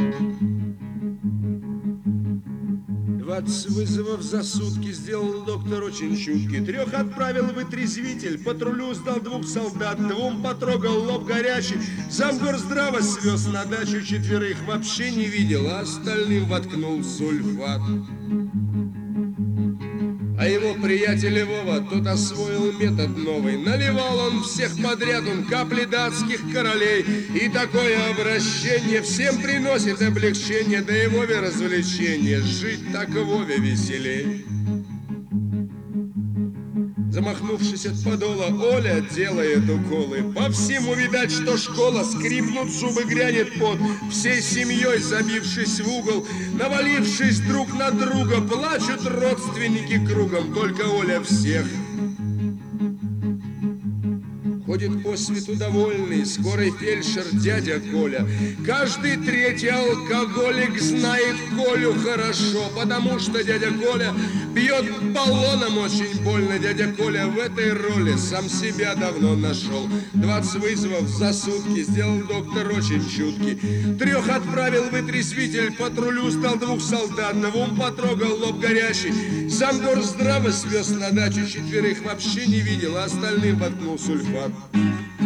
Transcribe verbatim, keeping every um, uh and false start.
двадцать вызовов за сутки сделал доктор очень чуткий. Трех отправил вытрезвитель, патрулю сдал двух солдат, двум потрогал лоб горячий. Замгорздрава свез на дачу, четверых вообще не видел, а остальным воткнул сульфат. А его приятель Вова, тот освоил метод новый. Наливал он всех подряд, он капли датских королей. И такое обращение всем приносит облегчение, да и Вове развлечение. Жить так Вове веселей. Замахнувшись от подола, Оля делает уколы. По всему видать, что школа, скрипнут зубы, грянет пот. Всей семьей, забившись в угол, навалившись друг на друга, плачут родственники кругом, только Оля всех. Ходит по свету довольный скорый фельдшер дядя Коля. Каждый третий алкоголик знает Колю хорошо, потому что дядя Коля бьет баллоном очень больно. Дядя Коля в этой роли сам себя давно нашел. Двадцать вызовов за сутки сделал доктор очень чуткий. Трех отправил вытрезвитель, патрулю сдал двух солдат, двум потрогал лоб горячий. Замгорздрава свез на дачу, четверых вообще не видел, а остальным воткнул сульфат.